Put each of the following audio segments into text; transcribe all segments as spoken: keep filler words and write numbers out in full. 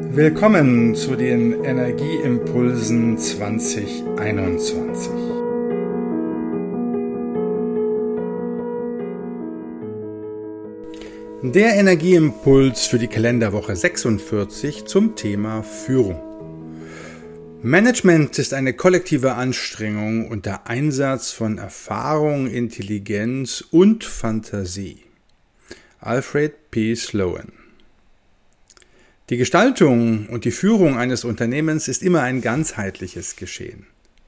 Willkommen zu den Energieimpulsen zwanzig einundzwanzig. Der Energieimpuls für die Kalenderwoche sechsundvierzig zum Thema Führung. Management ist eine kollektive Anstrengung unter Einsatz von Erfahrung, Intelligenz und Fantasie. Alfred P. Sloan. Die Gestaltung und die Führung eines Unternehmens ist immer ein ganzheitliches Geschehen.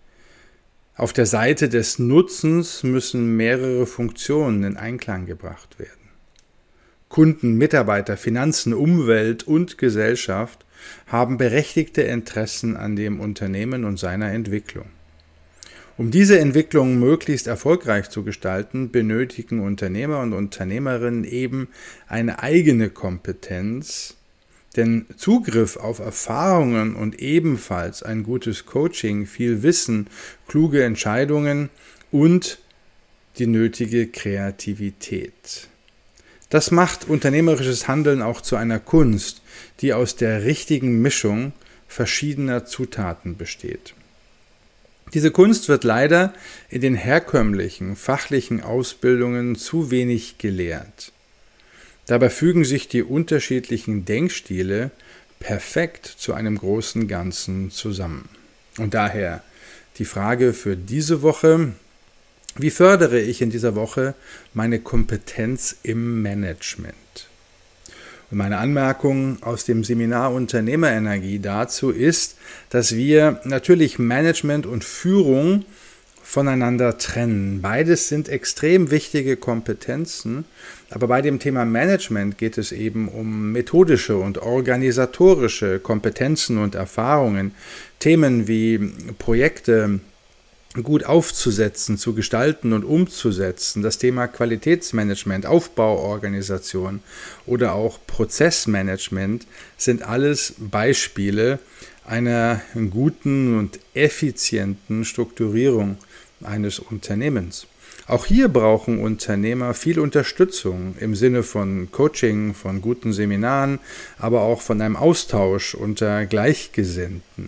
Auf der Seite des Nutzens müssen mehrere Funktionen in Einklang gebracht werden. Kunden, Mitarbeiter, Finanzen, Umwelt und Gesellschaft haben berechtigte Interessen an dem Unternehmen und seiner Entwicklung. Um diese Entwicklung möglichst erfolgreich zu gestalten, benötigen Unternehmer und Unternehmerinnen eben eine eigene Kompetenz, denn Zugriff auf Erfahrungen und ebenfalls ein gutes Coaching, viel Wissen, kluge Entscheidungen und die nötige Kreativität. Das macht unternehmerisches Handeln auch zu einer Kunst, die aus der richtigen Mischung verschiedener Zutaten besteht. Diese Kunst wird leider in den herkömmlichen, fachlichen Ausbildungen zu wenig gelehrt. Dabei fügen sich die unterschiedlichen Denkstile perfekt zu einem großen Ganzen zusammen. Und daher die Frage für diese Woche: Wie fördere ich in dieser Woche meine Kompetenz im Management? Und meine Anmerkung aus dem Seminar Unternehmerenergie dazu ist, dass wir natürlich Management und Führung voneinander trennen. Beides sind extrem wichtige Kompetenzen, aber bei dem Thema Management geht es eben um methodische und organisatorische Kompetenzen und Erfahrungen. Themen wie Projekte gut aufzusetzen, zu gestalten und umzusetzen, das Thema Qualitätsmanagement, Aufbauorganisation oder auch Prozessmanagement sind alles Beispiele einer guten und effizienten Strukturierung eines Unternehmens. Auch hier brauchen Unternehmer viel Unterstützung im Sinne von Coaching, von guten Seminaren, aber auch von einem Austausch unter Gleichgesinnten.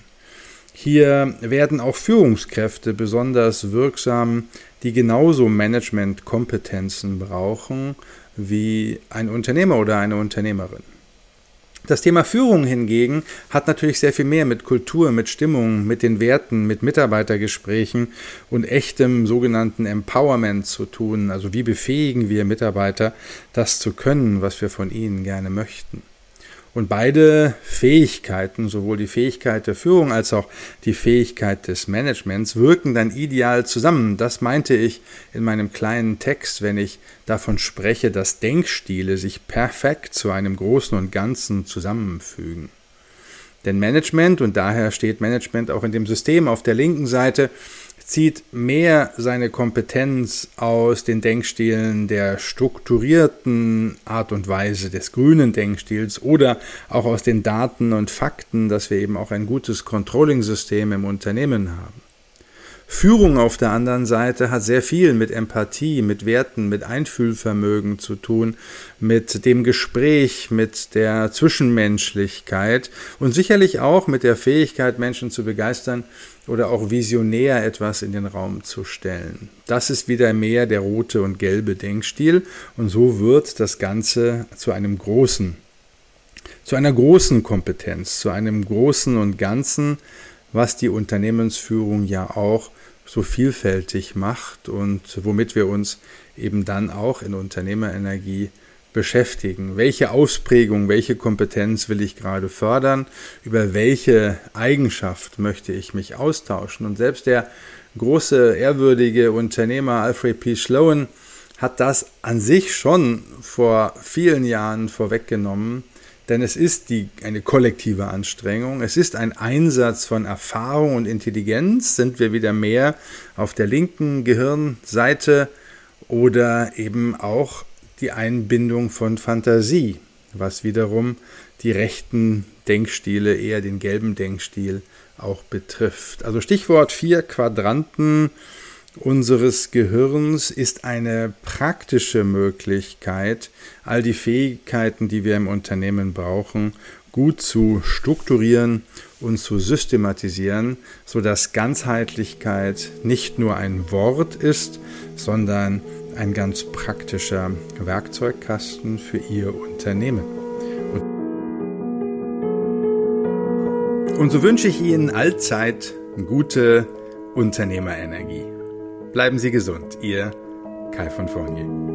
Hier werden auch Führungskräfte besonders wirksam, die genauso Managementkompetenzen brauchen wie ein Unternehmer oder eine Unternehmerin. Das Thema Führung hingegen hat natürlich sehr viel mehr mit Kultur, mit Stimmung, mit den Werten, mit Mitarbeitergesprächen und echtem sogenannten Empowerment zu tun. Also wie befähigen wir Mitarbeiter, das zu können, was wir von ihnen gerne möchten. Und beide Fähigkeiten, sowohl die Fähigkeit der Führung als auch die Fähigkeit des Managements, wirken dann ideal zusammen. Das meinte ich in meinem kleinen Text, wenn ich davon spreche, dass Denkstile sich perfekt zu einem Großen und Ganzen zusammenfügen. Denn Management, und daher steht Management auch in dem System auf der linken Seite, zieht mehr seine Kompetenz aus den Denkstilen der strukturierten Art und Weise des grünen Denkstils oder auch aus den Daten und Fakten, dass wir eben auch ein gutes Controlling-System im Unternehmen haben. Führung auf der anderen Seite hat sehr viel mit Empathie, mit Werten, mit Einfühlvermögen zu tun, mit dem Gespräch, mit der Zwischenmenschlichkeit und sicherlich auch mit der Fähigkeit, Menschen zu begeistern oder auch visionär etwas in den Raum zu stellen. Das ist wieder mehr der rote und gelbe Denkstil und so wird das Ganze zu einem großen, zu einer großen Kompetenz, zu einem Großen und Ganzen, was die Unternehmensführung ja auch so vielfältig macht und womit wir uns eben dann auch in Unternehmerenergie beschäftigen. Welche Ausprägung, welche Kompetenz will ich gerade fördern? Über welche Eigenschaft möchte ich mich austauschen? Und selbst der große, ehrwürdige Unternehmer Alfred P. Sloan hat das an sich schon vor vielen Jahren vorweggenommen, denn es ist die, eine kollektive Anstrengung, es ist ein Einsatz von Erfahrung und Intelligenz, sind wir wieder mehr auf der linken Gehirnseite oder eben auch die Einbindung von Fantasie, was wiederum die rechten Denkstile, eher den gelben Denkstil auch betrifft. Also Stichwort vier Quadranten unseres Gehirns ist eine praktische Möglichkeit, all die Fähigkeiten, die wir im Unternehmen brauchen, gut zu strukturieren und zu systematisieren, sodass Ganzheitlichkeit nicht nur ein Wort ist, sondern ein ganz praktischer Werkzeugkasten für Ihr Unternehmen. Und so wünsche ich Ihnen allzeit gute Unternehmerenergie. Bleiben Sie gesund, Ihr Kai von Fournier.